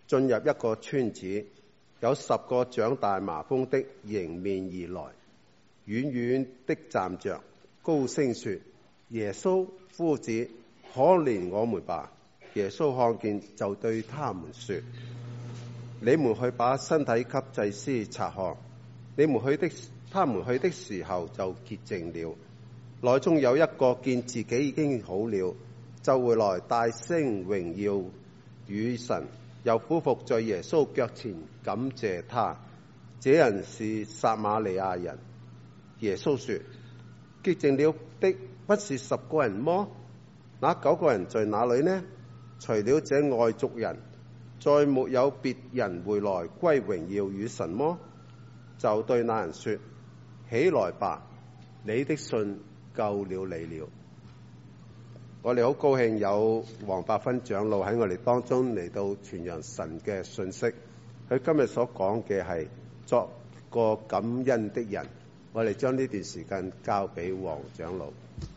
進入一個村子，有10個長大麻風的迎面而來，遠遠的站着，高聲說：耶穌夫子，可憐我們吧！耶穌看見，就對他們說：你們去把身體給祭司察看。他們去的時候就潔淨了。內中有一個見自己已經好了，就回來大聲榮耀與神，又俯伏在耶穌腳前感謝他。這人是撒瑪利亞人。耶穌說：潔淨了的不是10個人麼？那9個人在哪裏呢？除了這外族人，再沒有別人回來歸榮耀與神麼？就對那人說：起來吧，你的信救了你了。我哋好高興有黃百芬長老喺我哋當中嚟到傳揚神嘅信息。佢今日所講嘅係作個感恩的人。我哋將呢段時間交俾黃長老。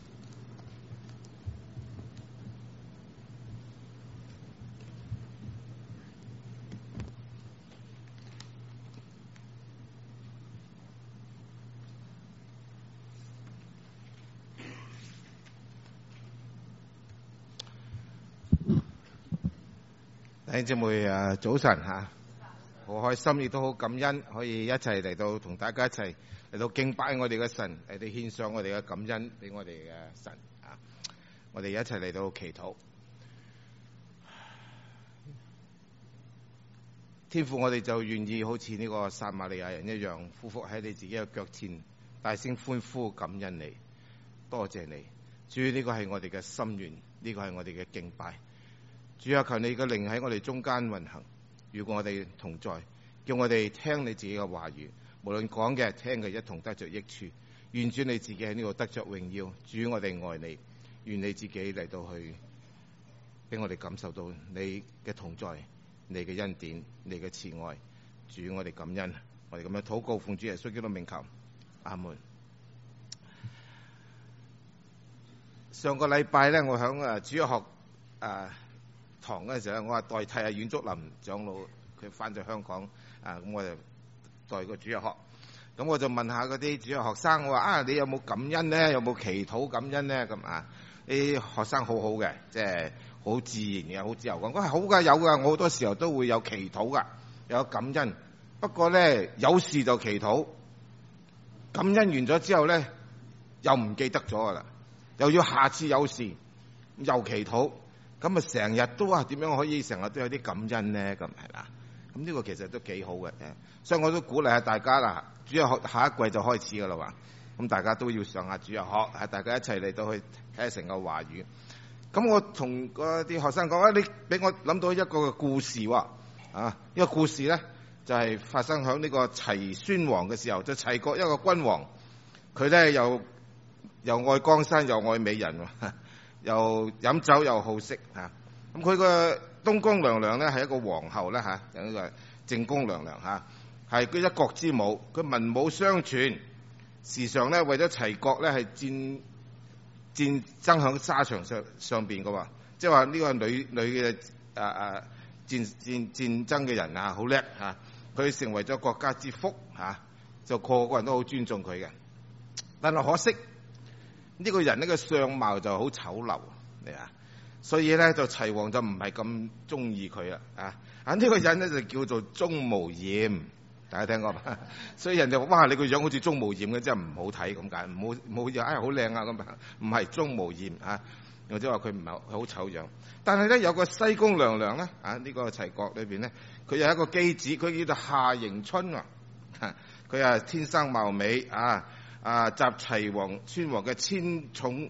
弟兄姊妹早晨嚇，好開心亦都好感恩，可以一齊嚟到同大家一齊嚟到敬拜我哋嘅神，嚟到獻上我哋嘅感恩俾我哋嘅神啊！我哋一齊嚟到祈禱。天父，我哋就願意好似呢個撒瑪利亞人一樣，俯伏喺你自己嘅腳前，大聲歡呼感恩你，多謝你。主，呢個係我哋嘅心願，呢個係我哋嘅敬拜。主啊，求你嘅靈喺我哋中間運行，與我哋同在，叫我哋聽你自己嘅話語，無論講嘅聽嘅一同得着益處。願主你自己喺呢度得着榮耀。主，我哋愛你，願你自己嚟到去俾我哋感受到你嘅同在，你嘅恩典，你嘅慈愛。主，我哋感恩，我哋咁樣禱告，奉主耶穌基督名求，阿門。上個禮拜咧，我響主日學堂嗰陣時咧，我話代替阮竹林長老，佢翻咗香港，咁我就代個主日學。咁我就問下嗰啲主日學生，我話你有冇感恩咧？有冇祈禱感恩咧？咁啲學生好好嘅，即係好自然嘅，好自由講。我係好㗎，有㗎，我好多時候都會有祈禱㗎，有感恩。不過咧，有事就祈禱，感恩完咗之後咧，又唔記得咗㗎啦，又要下次有事又祈禱。咁成日都話點樣可以成日都有啲感恩咧？咁係啦，咁呢個其實都幾好嘅，所以我都鼓勵下大家啦。主日學下一季就開始噶啦話，咁大家都要上下主日學，大家一齊嚟到去睇下成個話語。咁我同嗰啲學生講，你俾我諗到一個故事喎，呢個故事咧就係發生喺呢個齊宣王嘅時候，就齊國一個君王，佢咧又愛江山又愛美人喎。又飲酒又好色嚇，咁佢個東宮娘娘咧係一個皇后咧嚇，有一個正宮娘娘嚇，係佢一國之母，佢文武雙全，時常咧為咗齊國咧係戰爭喺沙場上邊嘅喎，即係話呢個女嘅戰爭嘅人好叻嚇，佢成為咗國家之福嚇，就個個人都好尊重佢嘅，但係可惜。呢個人呢個相貌就好醜陋，所以咧就齊王就唔係咁中意佢啦。呢個人咧就叫做鍾無艷，大家聽過嘛？所以人哋話：哇，你個樣好似鍾無艷嘅，真係唔好睇咁解，唔好就好靚啊咁。唔係鍾無艷或者話佢唔係好醜樣。但係咧有個西宮娘娘咧呢個齊國裏邊咧，佢有一個妃子，佢叫做夏迎春啊。佢天生貌美集齊王宣王嘅千寵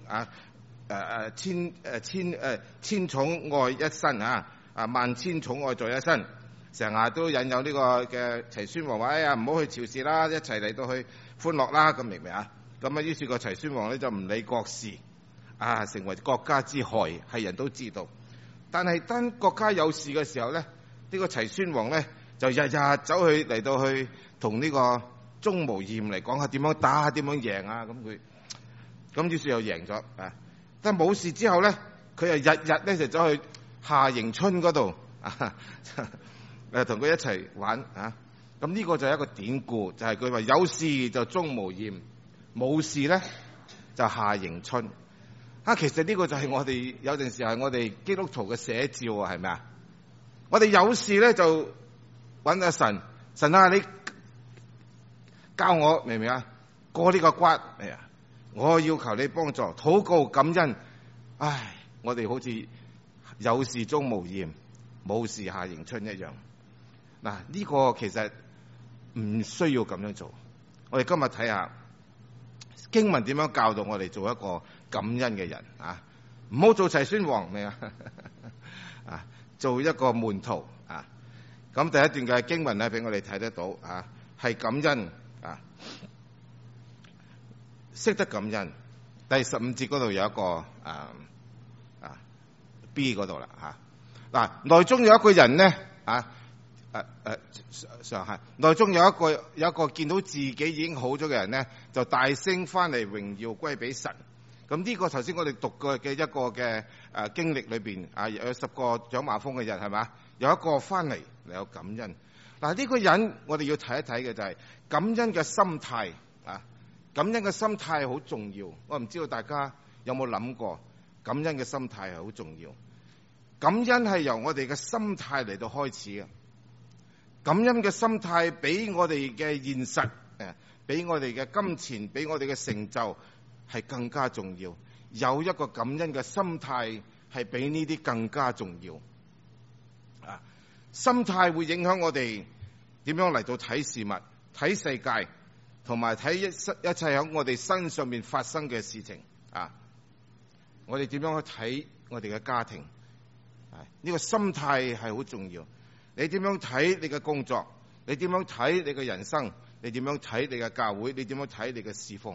千寵愛一身萬千寵愛在一身，成日都引誘呢個嘅齊宣王話：唔好去朝事啦，一齊嚟到去歡樂啦，咁明唔明啊？咁於是個齊宣王咧就唔理國事成為國家之害，係人都知道。但係當國家有事嘅時候咧，呢個齊宣王咧就日日走去嚟到去同呢個鍾無艷嚟講下點樣打點樣贏咁於是又贏咗但冇事之後咧，佢又日日咧就走去夏迎春嗰度同佢一齊玩啊。咁呢個就係一個典故，就係佢話有事就鍾無艷，冇事咧就夏迎春。其實呢個就係我哋有陣時係我哋基督徒嘅寫照啊，係咪啊？我哋有事咧就揾阿神，神啊，你教我明唔明啊？過呢個關，我要求你幫助，禱告感恩。唉，我哋好似有事鍾無艷，冇事夏迎春一樣。嗱，呢個其實唔需要咁樣做。我哋今日睇下經文點樣教導我哋做一個感恩嘅人啊！唔好做齊宣王，明啊？啊，做一個門徒啊！咁第一段嘅經文咧，俾我哋睇得到啊，係感恩啊，識得感恩。第15節嗰度有一個B 嗰度啦嚇。嗱，內中有一個人咧上下內中有一個見到自己已經好咗嘅人咧，就大聲翻嚟榮耀歸俾神。咁呢個頭先我哋讀過嘅一個嘅經歷裏邊有10個長麻風嘅人係咪？有一個翻嚟有感恩。嗱，呢個人我哋要睇一睇嘅就係感恩嘅心態啊！感恩嘅心態好重要。我唔知道大家有冇諗過，感恩嘅心態係好重要。感恩係由我哋嘅心態嚟到開始嘅。感恩嘅心態比我哋嘅現實比我哋嘅金錢，比我哋嘅成就係更加重要。有一個感恩嘅心態係比呢啲更加重要。心態會影響我哋點樣嚟到睇事物、睇世界，同埋睇一切喺我哋身上面發生嘅事情。我哋點樣去睇我哋嘅家庭？呢個心態係好重要。你點樣睇你嘅工作？你點樣睇你嘅人生？你點樣睇你嘅教會？你點樣睇你嘅侍奉？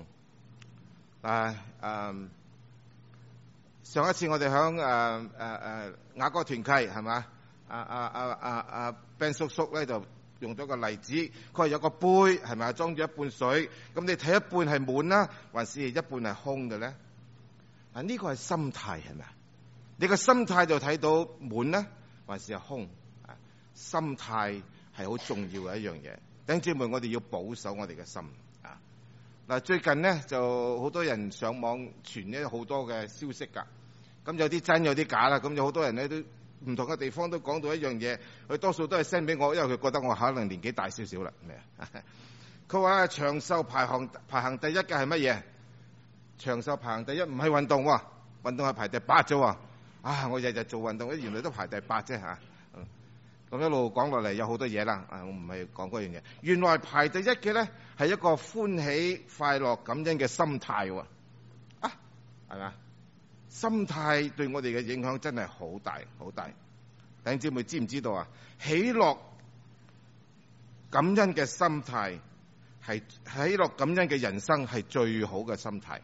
上一次我哋響雅歌團契係嘛？Ben 叔叔咧就用咗個例子，佢話有個杯係咪裝住一半水，咁你睇一半係滿啦，還是一半係空嘅咧？呢個係心態係咪？你個心態就睇到滿啦，還是係空？心態係好重要嘅一樣嘢。弟兄姊妹，我哋要保守我哋嘅心。最近呢就好多人上網傳咗好多嘅消息㗎，咁有啲真有啲假啦。咁有好多人咧都唔同嘅地方都講到一樣嘢，佢多數都係 send 俾我，因為佢覺得我可能年紀大少少啦。佢話長壽排行第一嘅係乜嘢？長壽排行第一唔係運動喎，運動係排第8啫喎。我日日做運動，原來都排第8啫嚇。咁一路講落嚟有好多嘢啦，我唔係講嗰樣嘢。原來排第一嘅咧係一個歡喜、快樂、感恩嘅心態喎。係咪？心態對我哋嘅影響真係好大好大。弟兄姊妹知唔知道啊？喜樂感恩嘅心態係喜樂感恩嘅人生係最好嘅心態。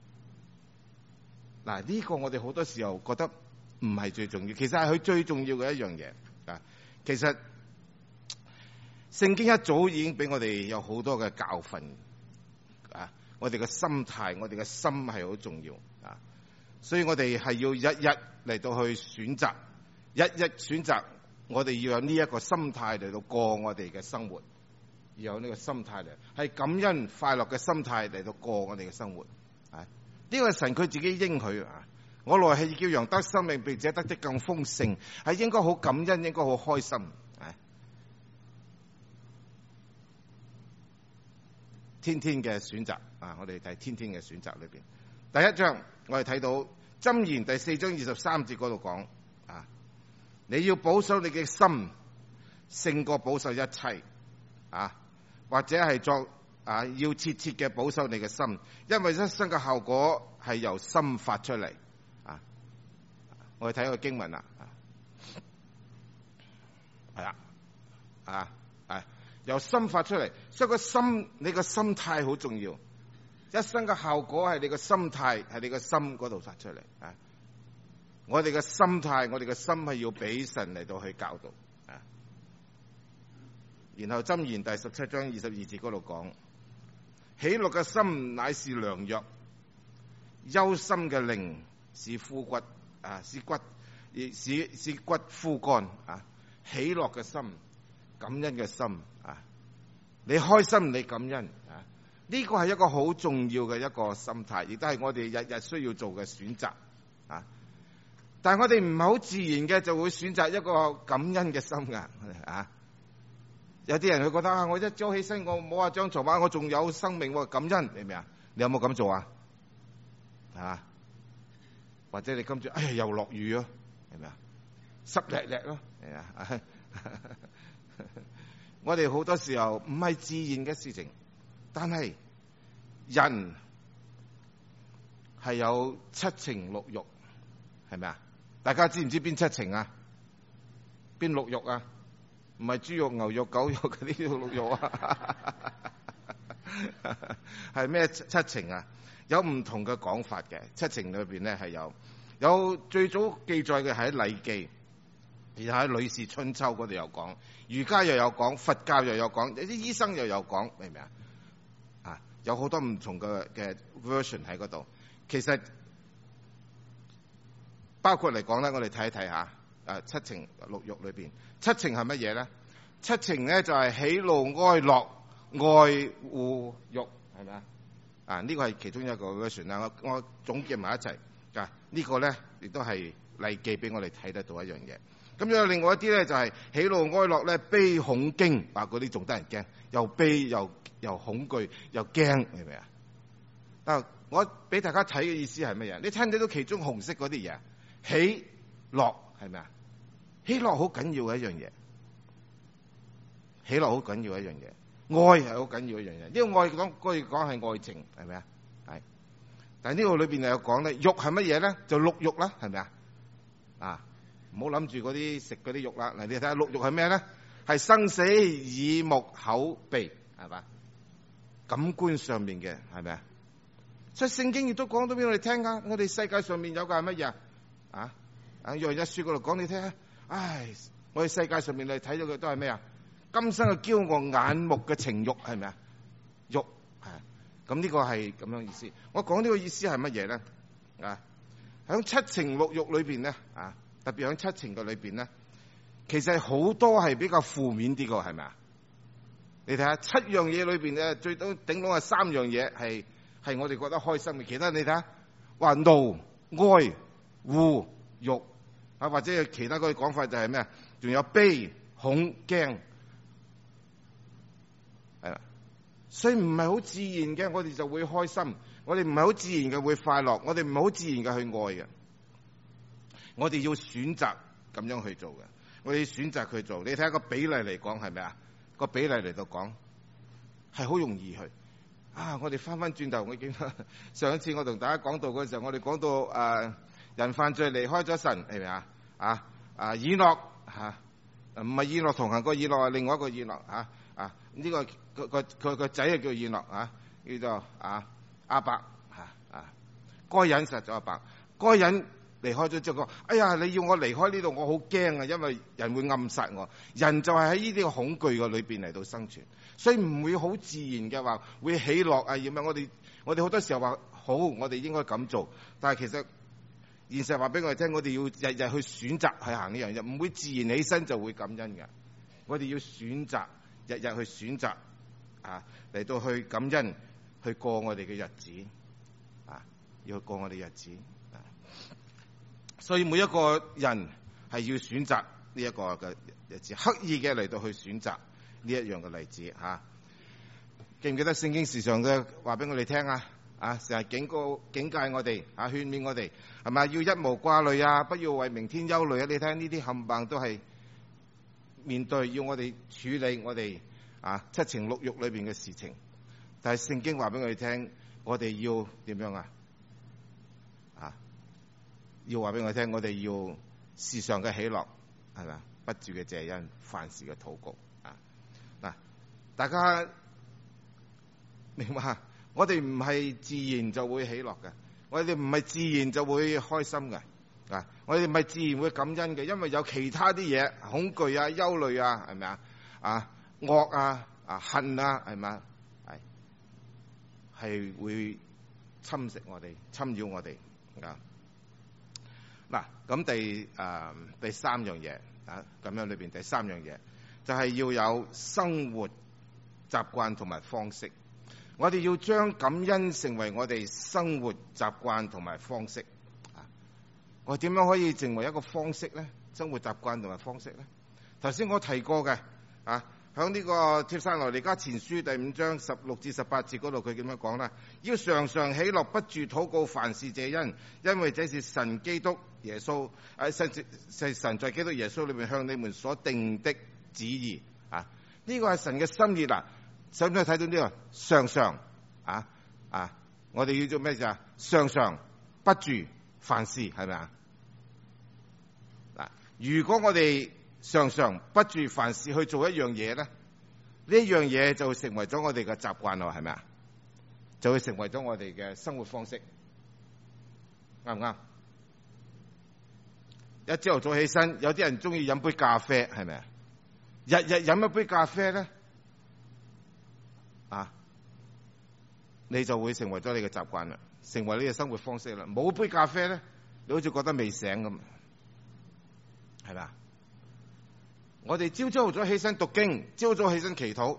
呢個我哋好多時候覺得唔係最重要，其實係佢最重要嘅一樣嘢。其實聖經一早已經俾我哋有好多嘅教訓。我哋嘅心態，我哋嘅心係好重要。所以我哋係要日日嚟到去選擇，日日選擇，我哋要有呢一個心態嚟到過我哋嘅生活，要有呢個心態嚟，係感恩快樂嘅心態嚟到過我哋嘅生活。呢個係神佢自己應許。我來係叫羊得生命，並且得的更豐盛，係應該好感恩，應該好開心。天天嘅選擇我哋睇天天嘅選擇裏邊，第一章我哋睇到箴言第4章23節嗰度講你要保守你嘅心，勝過保守一切或者係作要切切嘅保守你嘅心，因為一生嘅效果係由心發出嚟。我哋睇個經文啦，由心發出嚟，所以個心，你個心態好重要。一生嘅效果係你個心態，係你個心嗰度發出嚟。我哋嘅心態，我哋嘅心係要俾神嚟到去教導。然後箴言第17章22節嗰度講，喜樂嘅心乃是良藥，憂心嘅靈是枯骨。是骨枯乾。喜樂嘅心， 感恩嘅心啊！你開心，你感恩啊！呢個係一個好重要嘅一個心態，亦都係我哋日日需要做嘅選擇啊！但係我哋唔係好自然嘅，就會選擇一個感恩嘅心噶啊！有啲人會覺得啊，我一朝起身，我摸下張床啊，我仲有生命喎，感恩，明唔明啊？你有冇咁做啊？啊？或者你今朝哎呀又落雨咯，係咪啊？濕瀝瀝咯，係啊！我哋好多時候唔係自然嘅事情，但係人係有七情六欲，係咪啊？大家知唔知邊七情啊？邊六欲啊？唔係豬肉、牛肉、狗肉嗰啲六欲啊？係咩七情啊？有唔同嘅講法嘅。七情裏邊咧係有最早記載嘅係喺《禮記》，然後喺《呂氏春秋》嗰度有講，儒家又有講，佛教又有講，有啲醫生又有講，明唔明啊？啊，有好多唔同嘅 version 喺嗰度。其實包括嚟講咧，我哋睇一睇下七情六欲裏邊，七情係乜嘢咧？七情咧就係喜怒哀樂愛惡欲，係咪啊？啊，呢個係其中一個 version 啦。我總結埋一齊啊，呢個咧亦都係禮記俾我哋睇得到一樣嘢。咁有另外一啲咧就係喜怒哀樂咧，悲恐驚，啊嗰啲仲得人驚，又悲又恐懼又驚，明唔明啊？啊，我俾大家睇嘅意思係乜嘢？你睇唔睇到其中紅色嗰啲嘢？喜樂係咪啊？喜樂好緊要嘅一樣嘢，喜樂好緊要一樣嘢，愛係好緊要一樣嘢。呢個愛可以講係愛情，係咪啊？係。但係呢個裏邊又有講咧，欲係乜嘢咧？就六欲啦，係咪啊？啊，唔好諗住嗰啲食嗰啲肉啦。嗱，你睇下六欲係咩咧？係生死耳目口鼻，係嘛？感官上面嘅，係咪啊？所以聖經亦都講到俾我哋聽噶。我哋世界上面有個係乜嘢啊？約翰一書嗰度講你聽下。唉，我哋世界上面你睇到嘅都係咩啊？今生嘅驕傲眼目嘅情欲，係咪啊？欲係。咁呢個係咁樣意思。我講呢個意思係乜嘢咧？啊，喺七情六欲裏邊咧，啊，特別喺七情嘅裏邊咧，其實好多係比較負面啲嘅，係咪啊？你睇下七樣嘢裏邊咧，最多頂多係三樣嘢係我哋覺得開心嘅，其他你睇下，話怒、哀、惡、欲啊，或者其他嗰啲講法就係咩啊？仲有悲、恐、驚，係啦。所以唔係好自然嘅，我哋就會開心；我哋唔係好自然嘅會快樂；我哋唔係好自然嘅去愛嘅。我哋要選擇咁樣去做嘅，我哋要選擇去做。你睇下個比例嚟講係咪啊？個比例嚟到講係好容易去。啊！我哋翻轉頭，我記得上一次我同大家講道嗰時候，我哋講到人犯罪離開咗神，係咪啊？以諾嚇，唔係以諾同行個以諾，係另外一個以諾嚇。呢個佢個仔係叫以諾嚇，叫做亞伯嚇。該隱殺咗亞伯，該隱離開咗之後講：哎呀，你要我離開呢度，我好驚啊！因為人會暗殺我。人就係喺呢啲個恐懼嘅裏邊嚟到生存，所以唔會好自然嘅話會喜樂啊！要咩？我哋好多時候話好，我哋應該咁做，但係其實現實話俾我哋聽，我哋要日日去選擇去行呢樣嘢，唔會自然起身就會感恩嘅。我哋要選擇日日去選擇嚟到去感恩，去過我哋嘅日子要去過我哋日子。所以每一個人係要選擇呢一個嘅日子，刻意嘅嚟到去選擇呢一樣嘅例子嚇。記唔記得聖經時常嘅話俾我哋聽啊？成日警戒我哋勸勉我哋，係咪要一無掛慮啊？不要為明天憂慮啊！你睇呢啲冚唪唥都係面對要我哋處理我哋七情六欲裏邊嘅事情。但係聖經話俾我哋聽，我哋要點樣啊？要話俾我聽，我哋要時常嘅喜樂，係咪？不住嘅謝恩，凡事嘅禱告嗱，大家明白？我哋唔係自然就會喜樂嘅，我哋唔係自然就會開心嘅我哋唔係自然會感恩嘅，因為有其他啲嘢，恐懼憂慮係咪惡恨係咪係會侵蝕我哋、侵擾我哋嗱，咁第三樣嘢咁樣裏邊第三樣嘢就係要有生活習慣同埋方式。我哋要將感恩成為我哋生活習慣同埋方式。我點樣可以成為一個方式呢？生活習慣同埋方式呢？頭先我提過嘅響呢個帖撒羅尼迦前書第5章16至18節嗰度，佢點樣講啦？要常常喜樂，不住禱告，凡事謝恩，因為這是神基督耶穌神在基督耶穌裏面向你們所定的旨意。呢個係神嘅心意啦。使唔使睇到呢個常常我哋要做咩啫？常常不住凡事，係咪啊？如果我哋常常不住凡事去做一樣嘢咧，呢一樣嘢就會成為咗我哋嘅習慣咯，係咪啊？就會成為咗我哋嘅生活方式，啱唔啱？一朝頭早起身，有啲人中意飲杯咖啡，係咪啊？日日飲一杯咖啡咧，你就會成為咗你嘅習慣啦，成為你嘅生活方式啦。冇杯咖啡咧，你好似覺得未醒咁，係咪啊？我哋朝早起身讀經，朝早起身祈禱，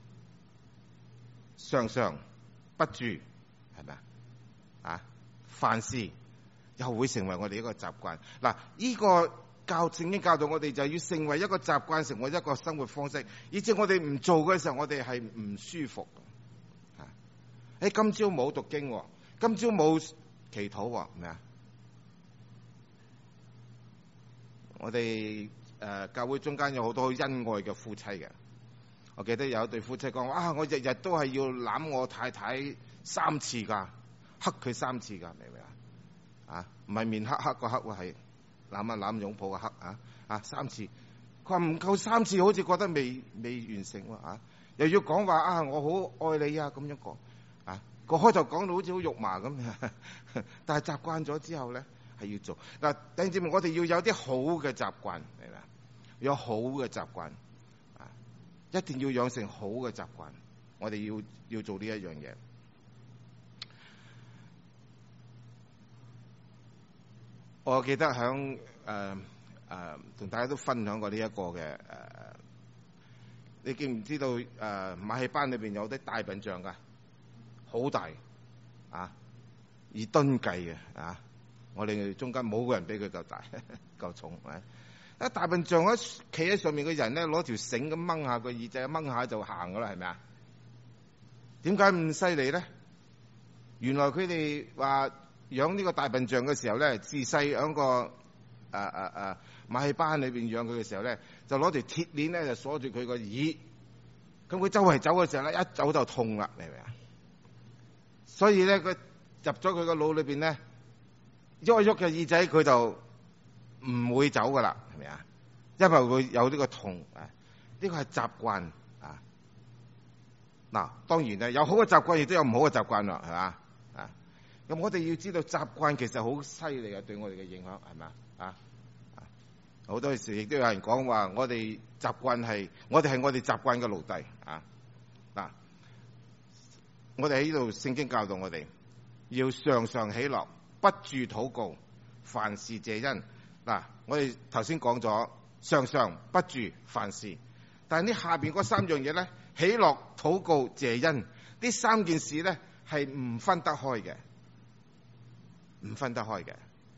常常不住，係咪啊？凡事又會成為我哋一個習慣。嗱，呢個聖經教導我哋就要成為一個習慣，成為一個生活方式，以至我哋唔做嘅時候，我哋係唔舒服。今朝冇讀經，今朝冇祈禱，係咪啊？我哋教會中間有好多恩愛嘅夫妻嘅。我記得有一對夫妻講：我日日都係要攬我太太3次㗎，黑佢3次㗎，明唔明啊？唔係面黑黑個黑喎，係攬一攬擁抱個黑3次。佢話唔夠3次，好似覺得未完成喎，又要講話我好愛你啊，咁樣講。個開頭講到好似好肉麻咁，但係習慣咗之後咧，係要做。嗱，弟兄姊妹，我哋要有啲好嘅習慣，係咪？有好嘅習慣，一定要養成好嘅習慣。我哋要做呢一樣嘢。我記得響同大家都分享過呢一個嘅你記唔知道馬戲班裏邊有啲大笨象㗎？好大以噸計嘅我哋中間冇個人比佢夠大夠重。大笨象一企喺上面嘅人咧，攞條繩咁掹下個耳仔，掹下就行噶啦，係咪啊？點解咁犀利咧？原來佢哋話養呢個大笨象嘅時候咧，自細喺個馬戲班裏邊養佢嘅時候咧，就攞條鐵鏈咧就鎖住佢個耳，咁佢周圍走嘅時候咧，一走就痛啦，明唔明啊？所以咧，佢入咗佢個腦裏邊咧，喐一喐嘅耳仔，佢就唔會走噶啦，係咪啊？因為會有呢個痛呢個係習慣嗱，當然咧，有好嘅習慣，亦都有唔好嘅習慣啦，係嘛咁我哋要知道習慣其實好犀利嘅，對我哋嘅影響係咪好多時亦都有人講話，我哋習慣係我哋習慣嘅奴隸嗱。我哋喺呢度聖經教導我哋要常常喜樂，不住禱告，凡事謝恩。嗱，我哋頭先講咗常常不住凡事，但係呢下邊嗰3樣嘢咧，喜樂、禱告、謝恩，呢3件事咧係唔分得開嘅，唔分得開嘅。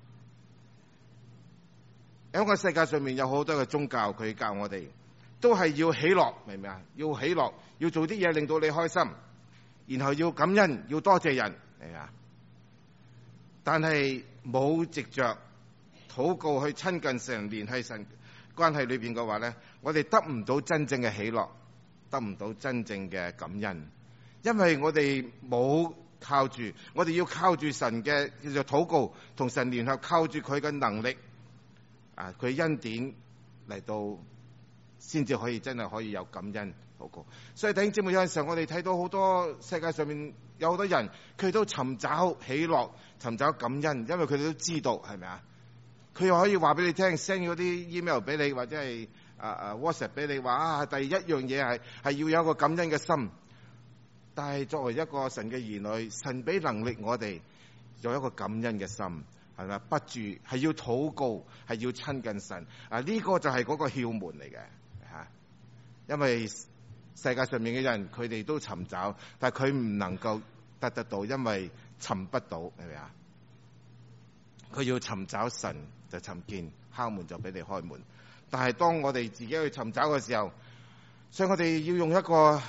喺個世界上面有好多嘅宗教，佢教我哋都係要喜樂，明唔明啊？要喜樂，要做啲嘢令到你開心。然後要感恩，要多謝人，係啊！但係冇藉着禱告去親近神、聯繫神關係裏邊嘅話咧，我哋得唔到真正嘅喜樂，得唔到真正嘅感恩，因為我哋冇靠住，我哋要靠住神嘅叫做禱告，同神聯合，靠住佢嘅能力佢恩典嚟到，先至可以真係可以有感恩。所以弟兄姊妹，有陣時候我哋睇到好多世界上面有好多人，佢都尋找喜樂、尋找感恩，因為佢哋都知道係咪啊？佢又可以話俾你聽 ，send 嗰啲 email 俾你，或者係WhatsApp 俾你，話第一樣嘢係要有一個感恩嘅心。但係作為一個神嘅兒女，神俾能力我哋有一個感恩嘅心，係咪？不住係要禱告，係要親近神呢個就係嗰個竅門嚟嘅。 因為世界上面嘅人佢哋都尋找，但係佢唔能夠得到，因為尋不到，係咪啊？佢要尋找神就尋見，敲門就俾你開門。但係當我哋自己去尋找嘅時候，所以我哋要用一個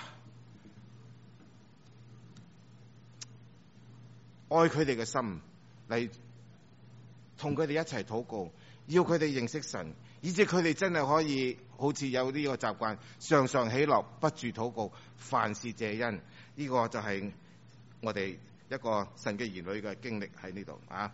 愛佢哋嘅心嚟同佢哋一齊禱告，要佢哋認識神，以致佢哋真係可以好似有呢個習慣，常常喜樂，不住禱告，凡事謝恩。呢個就係我哋一個神嘅兒女嘅經歷喺呢度啊！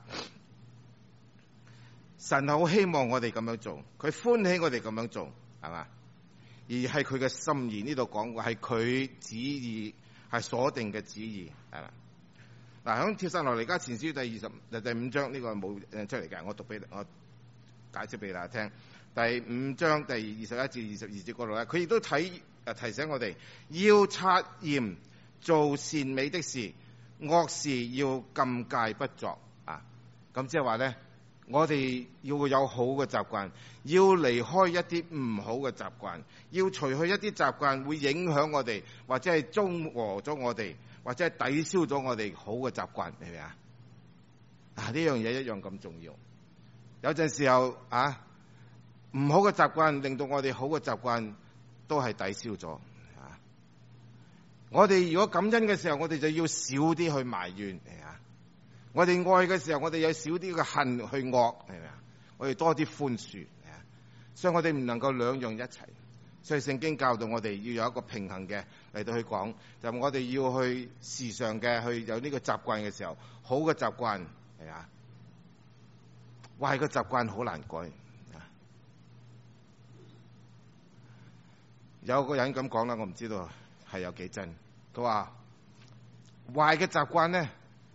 神好希望我哋咁樣做，佢歡喜我哋咁樣做，係嘛？而係佢嘅心意，呢度講過係佢旨意，係所定嘅旨意，係嘛？嗱，喺帖撒羅尼迦前書第5章，呢個冇出嚟嘅，我解釋俾大家聽。第5章第21至22節嗰度咧，佢亦都提醒我哋要察驗做善美的事，惡事要禁戒不作啊！咁即係話咧，我哋要有好嘅習慣，要離開一啲唔好嘅習慣，要除去一啲習慣會影響我哋，或者係中和咗我哋，或者係抵消咗我哋好嘅習慣，係咪啊？呢樣嘢一樣咁重要。有陣時候啊，唔好嘅習慣令到我哋好嘅習慣都係抵消咗啊！我哋如果感恩嘅時候，我哋就要少啲去埋怨，係啊！我哋愛嘅時候，我哋有少啲嘅恨去惡，係咪啊？我哋多啲寬恕，係啊！所以我哋唔能夠兩樣一齊。所以聖經教導我哋要有一個平衡嘅嚟到去講，就我哋要去時常嘅去有呢個習慣嘅時候，好嘅習慣係啊，壞嘅習慣好難改。有個人咁講啦，我唔知道係有幾真。佢話壞嘅習慣咧，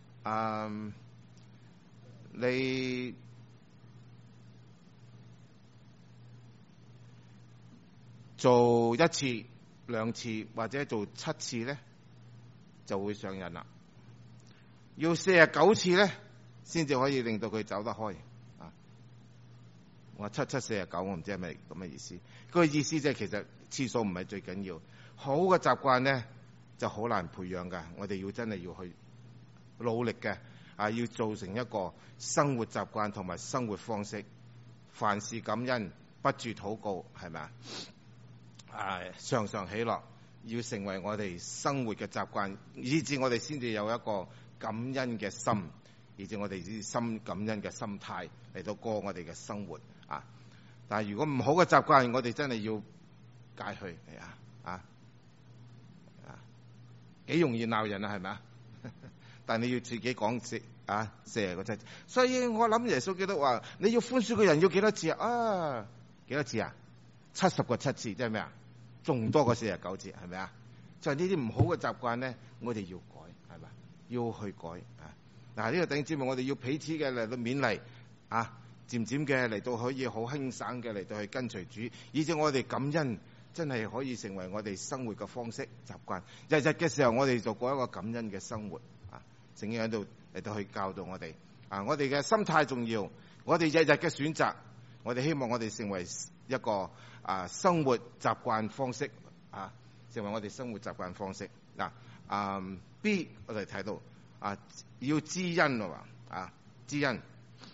你做1次、2次或者做7次咧，就會上癮啦。要49次咧，先至可以令到佢走得開。我話749，我唔知係咪咁嘅意思。個意思即係其實次數唔係最緊要，好嘅習慣咧就好難培養㗎。我哋要真係要去努力嘅，要做成一個生活習慣同埋生活方式。凡事感恩，不住禱告，係咪啊？常常喜樂，要成為我哋生活嘅習慣，以致我哋先至有一個感恩嘅心，以致我哋啲心感恩嘅心態嚟到過我哋嘅生活啊！但係如果唔好嘅習慣，我哋真係要戒去，係幾容易鬧人啊，係咪啊？但係你要自己講40個7次，所以我諗耶穌基督話你要寬恕個人要幾多次啊？幾多次啊？70個7次，即係咩啊？仲多過49次，係咪啊？就係呢啲唔好嘅習慣咧，我哋要改，係咪？要去改啊！嗱，呢個弟兄姊妹，我哋要彼此嘅嚟到勉勵啊，漸漸嘅嚟到可以好輕省嘅嚟到去跟隨主，以致我哋感恩真係可以成為我哋生活嘅方式習慣。日日嘅時候，我哋就過一個感恩嘅生活啊！聖經喺度嚟到去教導我哋啊，我哋嘅心態重要，我哋日日嘅選擇，我哋希望我哋成為一個生活習慣方式啊，成為我哋生活習慣方式嗱。B 我哋睇到要知恩啊，知恩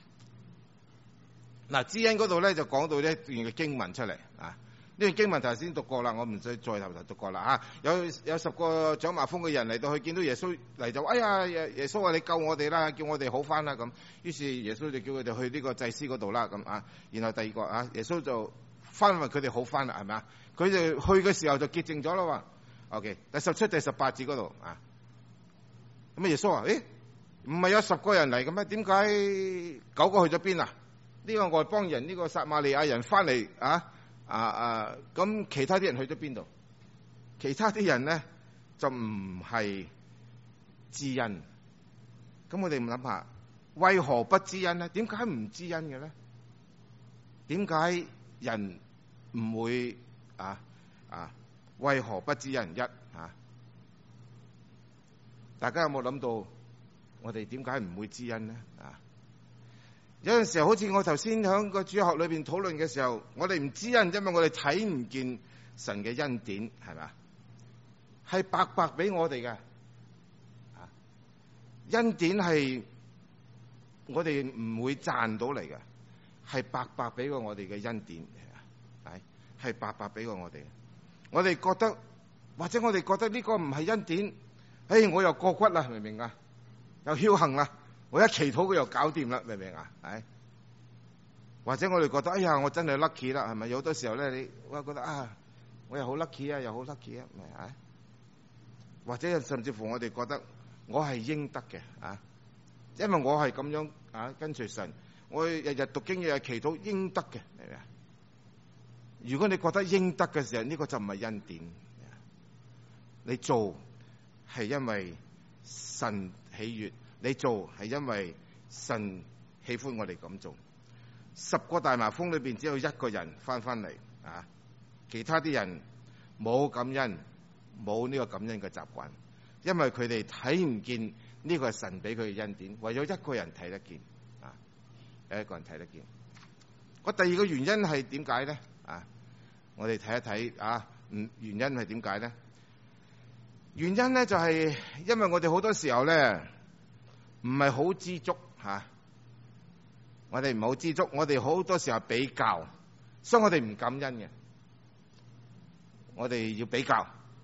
嗱，知恩嗰度咧就講到呢一段嘅經文出嚟啊。呢段經文頭先讀過啦，我唔使再頭讀過啦嚇。有10個長麻風嘅人嚟到去見到耶穌嚟就，哎呀，耶穌話你救我哋啦，叫我哋好翻啦咁。於是耶穌就叫佢哋去呢個祭司嗰度啦咁啊。然後第二個耶穌就翻為佢哋好翻啦，係咪啊？佢哋去嘅時候就潔淨咗啦喎。OK， 第17、第18節嗰度啊。咁耶穌話：唔係有10個人嚟嘅咩？點解9個去咗邊啊？呢個外邦人，呢個撒瑪利亞人翻嚟咁其他啲人去咗邊度？其他啲人咧就唔係知恩。咁我哋唔諗下，為何不知恩咧？點解唔知恩嘅咧？點解人唔會為何不知恩？大家有冇諗到我哋點解唔會知恩呢？有陣時候好似我頭先喺個主學裏邊討論嘅時候，我哋唔知恩，因為我哋睇唔見神嘅恩典，係咪？係白白俾我哋嘅。恩典係我哋唔會賺到嚟嘅，係白白俾過我哋嘅恩典，係白白俾過我哋。我哋覺得，或者我哋覺得呢個唔係恩典，我又過骨啦，明唔明啊？又僥倖啦，我一祈禱佢又搞掂啦，明唔明啊？或者我哋覺得，我真係 lucky 啦，係咪？有好多時候咧，你我覺得我又好 lucky 啊，又好 lucky 啊，或者甚至乎我哋覺得我係應得嘅，因為我係咁樣跟隨神，我日日讀經，日日祈禱，應得嘅，係咪啊？如果你覺得應得嘅時候，呢個就唔係恩典。你做係因為神喜悅，你做係因為神喜歡我哋咁做。10個大麻風裏邊只有1個人翻嚟，其他啲人冇感恩，冇呢個感恩嘅習慣，因為佢哋睇唔見呢個係神俾佢嘅恩典，唯有1個人睇得見，有1個人睇得見。第二個原因係點解咧？我哋睇一睇原因係點解咧？原因咧就係因為我哋好多時候咧唔係好知足，我哋唔好知足，我哋好多時候比較，所以我哋唔感恩嘅。我哋要比較，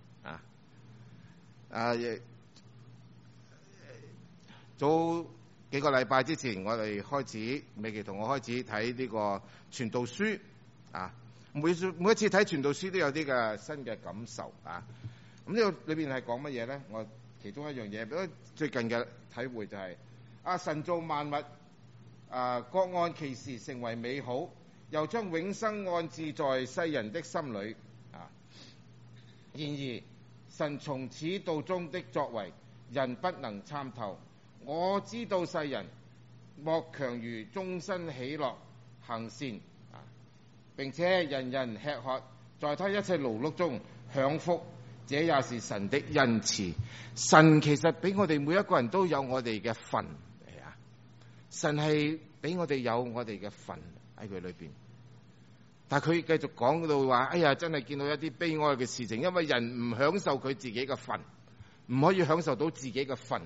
早幾個禮拜之前，我哋美琪同我開始睇呢個傳道書，每一次睇傳道書都有啲嘅新嘅感受，咁呢個裏邊係講乜嘢咧？我其中一樣嘢，最近嘅體會就係神造萬物，各按其時成為美好，又將永生安置在世人的心裏。然而神從始到終的作為，人不能參透。我知道世人莫強如終身喜樂行善，並且人人吃喝，在他一切勞碌中享福，這也是神的恩賜。神其實俾我哋每一個人都有我哋嘅份，神係俾我哋有我哋嘅份喺佢裏邊。但係佢繼續講到話，真係見到一啲悲哀嘅事情，因為人唔享受佢自己嘅份，唔可以享受到自己嘅份，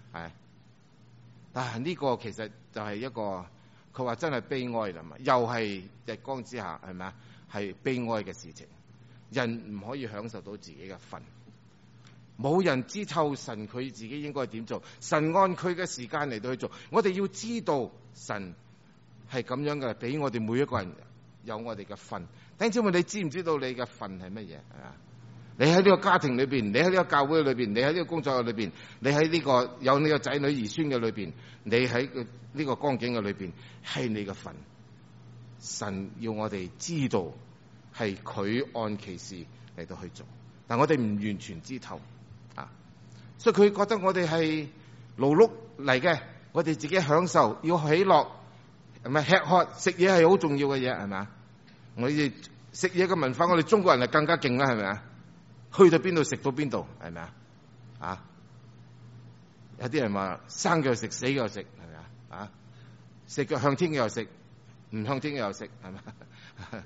但係呢個其實就係一個，佢話真係悲哀啦嘛，又係日光之下，係咪啊？係悲哀嘅事情，人唔可以享受到自己嘅份，冇人知透神佢自己應該點做，神按佢嘅時間嚟到去做，我哋要知道神係咁樣嘅，俾我哋每一個人有我哋嘅份。弟兄姊妹，你知唔知道你嘅份係乜嘢？係嘛？你喺呢個家庭裏邊，你喺呢個教會裏邊，你喺呢個工作裏邊，你喺呢個有呢個仔女兒孫嘅裏邊，你喺呢個光景嘅裏邊，係你嘅份。神要我哋知道係佢按其時嚟到去做，但我哋唔完全知透，所以佢覺得我哋係勞碌嚟嘅，我哋自己享受要喜樂，係咪？吃喝食嘢係好重要嘅嘢，係咪？我哋食嘢嘅文化，我哋中國人係更加勁啦，係咪啊？去到邊度食到邊度，係咪啊？有啲人話生嘅又食，死嘅又食，係咪啊？食嘅向天嘅又食，唔向天嘅又食，係咪？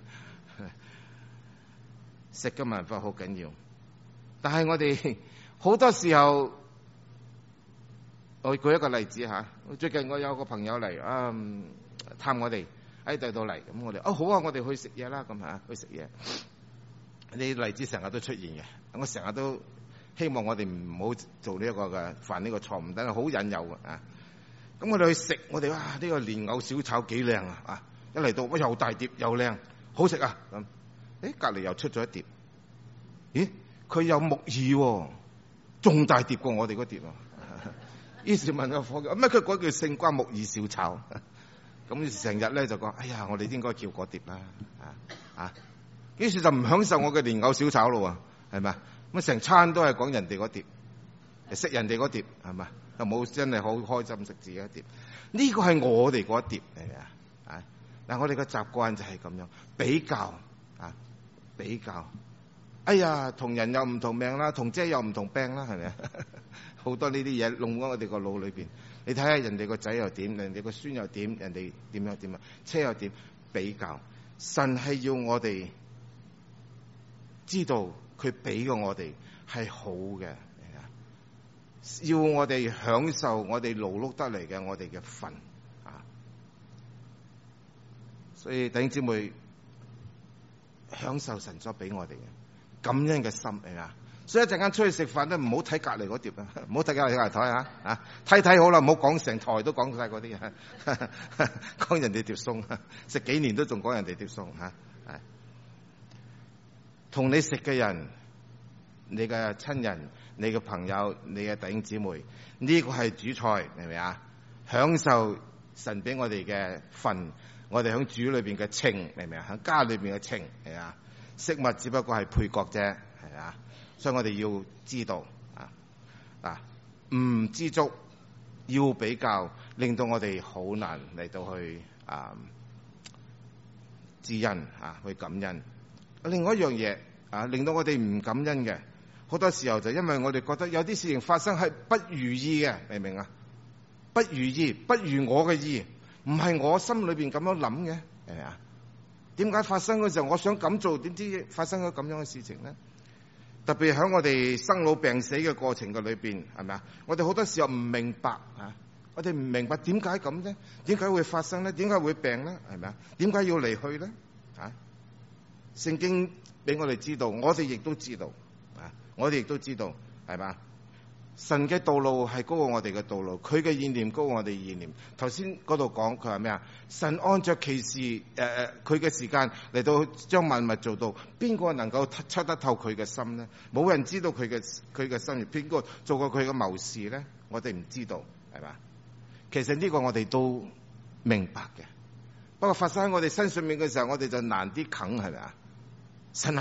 食嘅文化好緊要，但係我哋好多時候，我舉一個例子吓。最近我有個朋友嚟探我哋喺第度嚟，咁我哋好啊，我哋去食嘢啦，咁去食嘢。呢例子成日都出現嘅，我成日都希望我哋唔好做呢一個嘅犯呢個錯誤，但係好引誘嘅咁我哋去食，我哋呢個蓮藕小炒幾靚啊！一嚟到又大碟又靚，好食啊！咁隔離又出咗一碟，咦？佢有木耳喎，仲大碟過我哋嗰碟啊！於是問個伙計，乜佢嗰叫勝瓜木耳小炒？咁成日咧就講，我哋應該叫嗰碟啦，於是就唔享受我嘅蓮藕小炒咯，係咪？咁成餐都係講人哋嗰碟，食人哋嗰碟，係咪？又冇真係好開心食自己一碟。呢個係我哋嗰一碟，係咪啊？嗱，我哋嘅習慣就係咁樣比較，比較。同人又唔同命啦，同姐又唔同病啦，係咪啊？好多呢啲嘢弄喺我哋個腦裏邊。你睇下人哋個仔又點，人哋個孫又點，人哋點樣點啊？車又點？比較。神係要我哋知道佢俾嘅我哋係好嘅，要我哋享受我哋勞碌得嚟嘅我哋嘅份啊！所以弟兄姊妹，享受神所俾我哋嘅感恩嘅心嚟啊！所以一陣間出去食飯咧，唔好睇隔離嗰碟啊，唔好睇隔離台啊！睇好啦，唔好講成台都講晒嗰啲啊，講人哋碟餸，食幾年都仲講人哋碟餸嚇。同你食嘅人，你嘅親人、你嘅朋友、你嘅弟兄姊妹，呢個係主菜，明唔明啊？享受神俾我哋嘅份，我哋喺主裏邊嘅情，明唔明啊？喺家裏邊嘅情，係啊，食物只不過係配角啫，係啊。所以我哋要知道唔知足，要比較，令到我哋好難嚟到去知恩去感恩。另外一樣嘢令到我哋唔感恩嘅，好多時候就因為我哋覺得有啲事情發生係不如意嘅，明唔明啊？不如意，不如我嘅意，唔係我心裏邊咁樣諗嘅，明唔明啊？點解發生嘅時候我想咁做，點知發生咗咁樣嘅事情呢？特別喺我哋生老病死嘅過程嘅裏邊，係咪啊？我哋好多時候唔明白我哋唔明白點解咁呢？點解會發生呢？點解會病呢？係咪啊？點解要離去呢？聖經俾我哋知道，我哋亦都知道我哋亦都知道，係嘛？神嘅道路係高過我哋嘅道路，佢嘅意念高過我哋意念。頭先嗰度講佢話咩啊？神按着其時佢嘅時間嚟到將萬物做到，邊個能夠測得透佢嘅心呢？冇人知道佢嘅心意，邊個做過佢嘅謀士呢？我哋唔知道，係嘛？其實呢個我哋都明白嘅，不過發生喺我哋身上面嘅時候，我哋就難啲啃，係咪啊？神